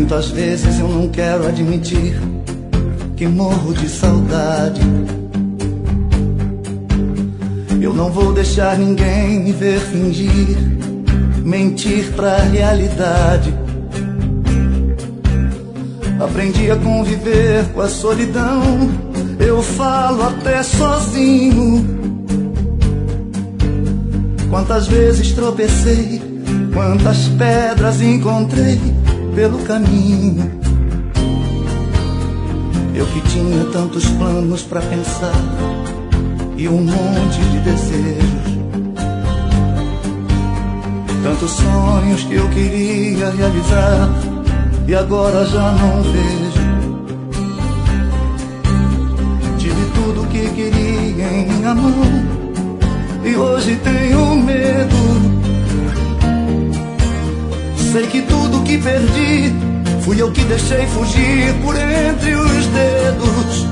Muitas vezes eu não quero admitir que morro de saudade. Eu não vou deixar ninguém me ver fingir, mentir pra realidade. Aprendi a conviver com a solidão, eu falo até sozinho. Quantas vezes tropecei, quantas pedras encontrei pelo caminho. Eu que tinha tantos planos pra pensar e um monte de desejos, tantos sonhos que eu queria realizar e agora já não vejo. Tive tudo que queria em minha mão e hoje tenho medo. Sei que tudo que perdi fui eu que deixei fugir por entre os dedos.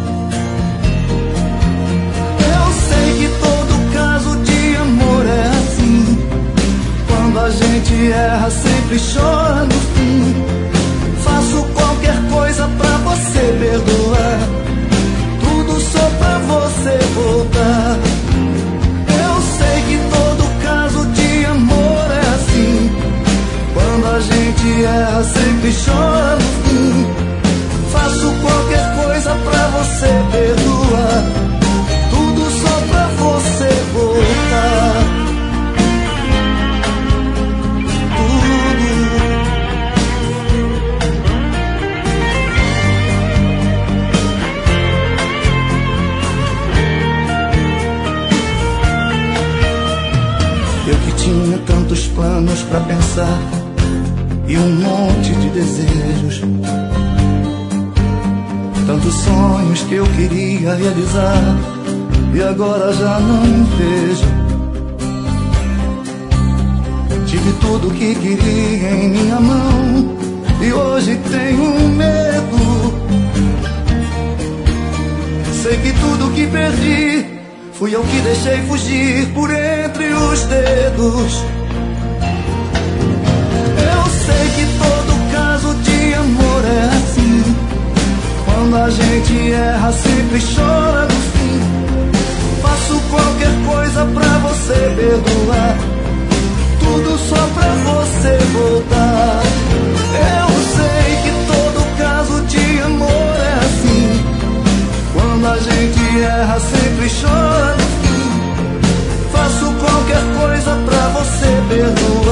Eu sei que todo caso de amor é assim, quando a gente erra sempre chora no fim. Faço qualquer coisa pra você perdoar, tudo só pra você voltar. Eu sei que todo caso de amor é assim, quando a gente erra sempre chora no fim. Faço qualquer coisa pra você perdoar, tudo só pra você voltar. Eu que tinha tantos planos pra pensar e um monte de desejos, tantos sonhos que eu queria realizar e agora já não vejo. Tive tudo que queria em minha mão e hoje tenho medo. Sei que tudo que perdi fui eu que deixei fugir por entre os dedos. Eu sei que todo caso de amor é assim, quando a gente erra sempre chora no fim. Faço qualquer coisa pra você perdoar, tudo só pra você voltar. Eu sei que todo caso de amor é assim, quando a gente erra sempre chora no fim. Faço qualquer coisa pra você perdoar,